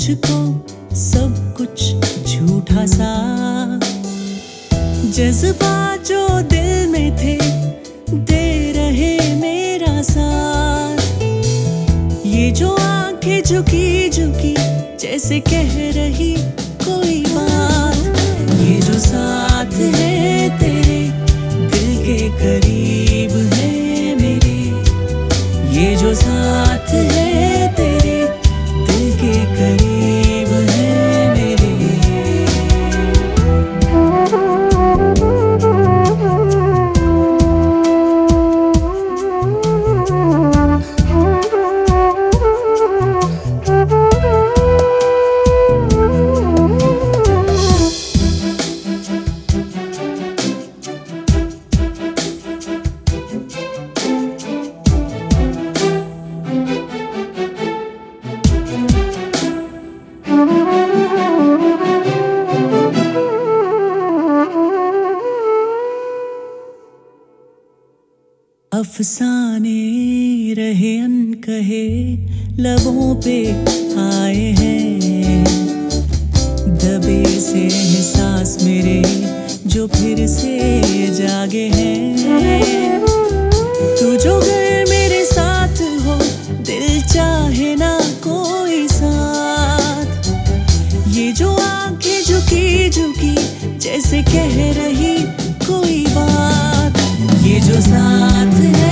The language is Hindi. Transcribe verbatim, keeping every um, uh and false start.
मुझको सब कुछ झूठा सा, जज्बात जो दिल में थे दे रहे मेरा साथ। ये जो आंखें झुकी झुकी जैसे कह रही कोई बात, ये जो साथ है तेरे दिल के करीब है मेरे, ये जो साथ है तेरे दिल के करीब है मेरे। अफसाने रहे अनकहे लबों पे आए हैं, दबे से एहसास मेरे जो फिर से जागे हैं। तू जो घर मेरे साथ हो दिल चाहे ना कोई साथ, ये जो आंखें झुकी झुकी जैसे कह रही कोई बात, ये जो साथ है